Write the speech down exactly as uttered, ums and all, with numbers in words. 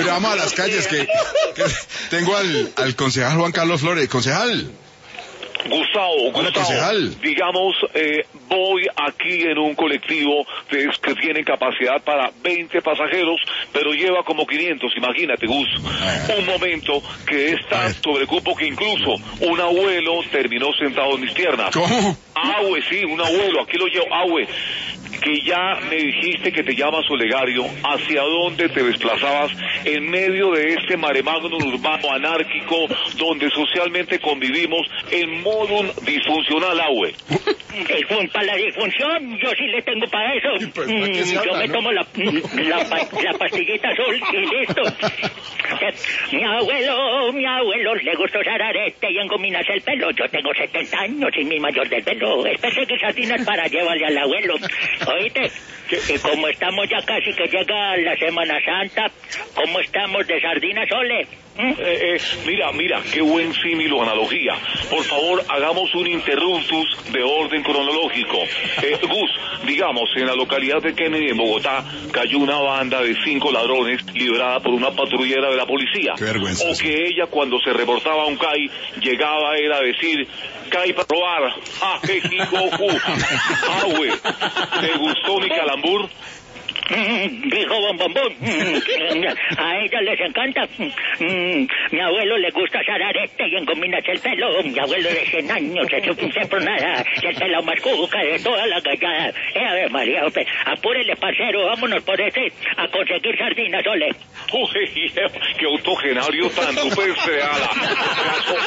Oye, vamos a las calles que, que tengo al, al concejal Juan Carlos Flores. Concejal. Gustavo, Hola, Gustavo, concejal. digamos, eh, voy aquí en un colectivo de, que tiene capacidad para veinte pasajeros, pero lleva como quinientos, imagínate, Gus. Un momento que es tan sobrecupo que incluso un abuelo terminó sentado en mis piernas. ¿Cómo? Abue, sí, un abuelo, aquí lo llevo, Abue, que ya me dijiste que te llamas Olegario, ¿hacia dónde te desplazabas en medio de este maremagno urbano anárquico donde socialmente convivimos en modo disfuncional, Abue? El fun para la disfunción, yo sí le tengo para eso. Pues, Mm, ¿para qué se yo habla, me no? tomo la, la, pa- la pastillita azul y listo. Eh, Mi abuelo, mi abuelo le gustó usar arete y engominarse el pelo. Yo tengo setenta años y mi mayor del pelo. Espese que sardinas para llevarle al abuelo. Oíste, y como estamos ya casi que llega la Semana Santa, ¿cómo estamos de sardinas, Ole? ¿Mm? Eh, eh, mira, mira, qué buen símil o analogía. Por favor, hagamos un interruptus de orden cronológico. Eh, Gus, digamos, en la localidad de Kennedy, en Bogotá, cayó una banda de cinco ladrones liderada por una patrullera de la policía. Qué vergüenza. O que ella, cuando se reportaba a un C A I, llegaba era a decir, C A I para robar. ¡Ja, je, ji, jo, ju! ¡Ah, güey! ¿Te gustó mi calambur? Mm, dijo Bombombón. Mm, a ellas les encanta. Mm, mi abuelo le gusta usar arete y engominarse el pelo. Mi abuelo de cien años, se chupa por nada. Y el pelo más cuca de toda la gallada. Eh, a ver, María, usted, apúrele, parcero, vámonos por ese a conseguir sardinas, ole. Uy, qué autogenario tan rupestre, ala.